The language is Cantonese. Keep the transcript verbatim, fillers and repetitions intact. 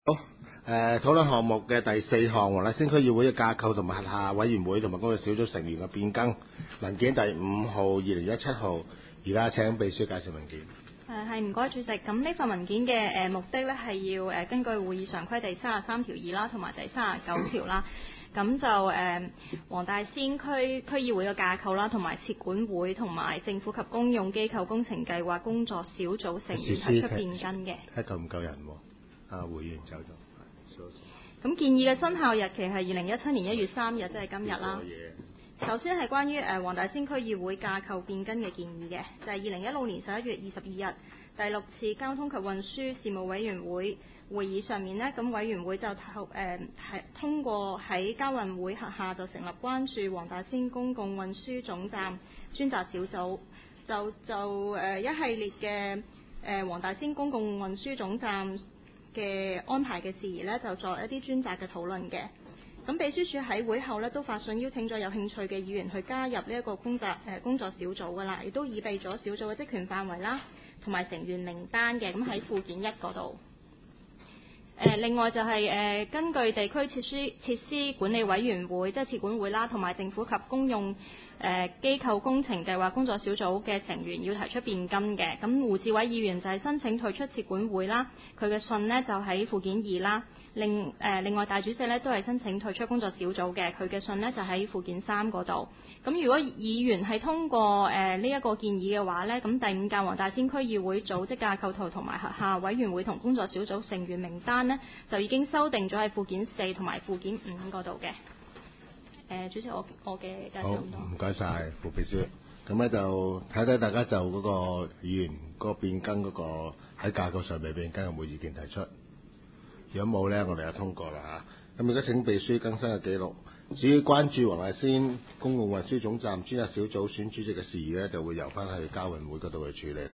好，誒討論項目嘅第四項，黃大仙區議會嘅架構同埋轄下委員會同埋工作小組成員嘅變更，文件第五號二零一七號，而家請秘書介紹文件。 誒係唔該主席，咁呢份文件嘅誒、呃、目的咧係要誒、呃、根據會議常規第三十三條二啦，同埋第三十九條啦，咁就誒黃大仙區區議會嘅架構啦，同埋設管會同埋政府及公用機構工程計劃工作小組成員提出變更嘅。 睇夠唔夠人喎？啊，會員走咗。 咁建議嘅生效日期係二零一七年一月三日，即係今日啦。首先係關於誒黃大仙區議會架構變更嘅建議嘅，就係二零一六年十一月二十二日第六次交通及運輸事務委員會會議上面呢，咁委員會就投誒係通過喺交運會轄下就成立關注黃大仙公共運輸總站專責小組，就就誒一系列嘅誒黃大仙公共運輸總站嘅安排嘅事宜呢，就作一啲專責嘅討論嘅。咁秘書處喺會後呢，都發信邀請咗有興趣嘅議員去加入呢一個工作誒、呃、工作小組㗎啦，亦都擬備咗小組嘅職權範圍啦，同埋成員名單嘅，咁喺附件一嗰度。誒另外就係、是、誒、呃、根據地區設施設施管理委員會即係設管會啦，同埋政府及公用誒、呃、機構工程計劃工作小組嘅成員要提出變更嘅。咁胡志偉議員就係申請退出設管會啦，佢嘅信呢就喺附件二啦。另誒、呃、另外大主席呢都係申請退出工作小組嘅，佢嘅信呢就喺附件三嗰度。咁如果議員係通過誒呢一個建議嘅話呢，咁第五屆黃大仙區議會組織架構圖同埋轄下委員會同工作小組成員名單呢，就已經修訂咗喺附件四同埋附件五嗰度嘅。誒、呃，主席，我我嘅介紹咁多。 好，唔該晒，副秘書。咁咧就睇睇大家就嗰個議員嗰個變更嗰個喺架構上未變更有冇意見提出？如果冇咧，我哋就通過啦嚇。咁而家請秘書更新嘅記錄。至於關注黃大仙公共運輸總站專責小組選主席嘅事宜咧，就會由翻去交運會嗰度去處理。